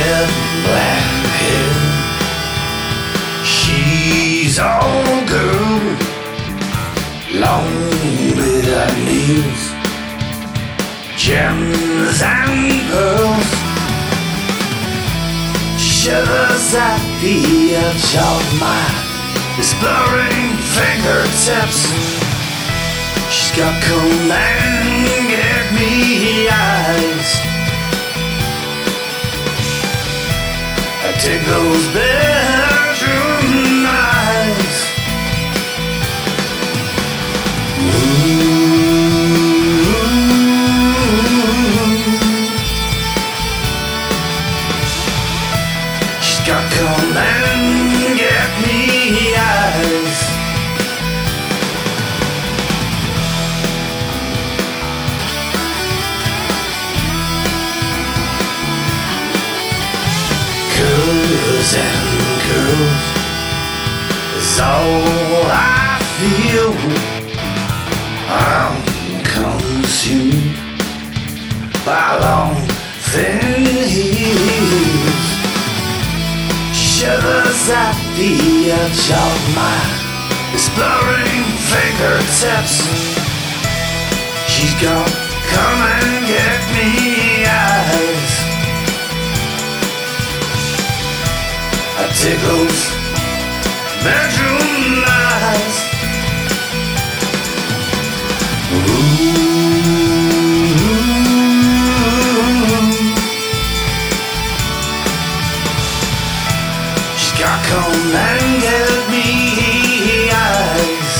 jet black hair. She's all girl, long without nails, gems and pearls. Shivers at the edge of my exploring fingertips. She's got command, get me eyes. I take those bedroom eyes. She's got command, get me eyes. Girls and girls is all I feel. I'm consumed by long thin heels. Shivers at the edge of my exploring fingertips. She's got come and get me eyes. I take those bedroom eyes. She's got come and get me eyes.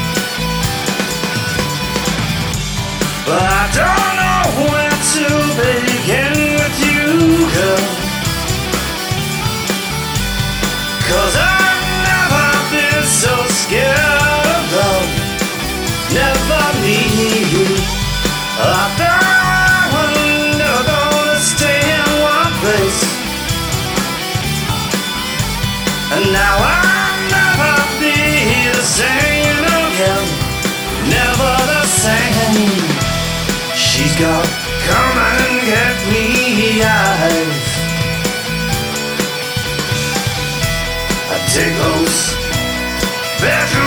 But I don't know where to begin with you, girl. 'Cause I've never been so scared of love. Never me. I thought I was never gonna stay in one place, and now I'll never be the same again. Never the same. She's got come and get me eyes. I take those bedroom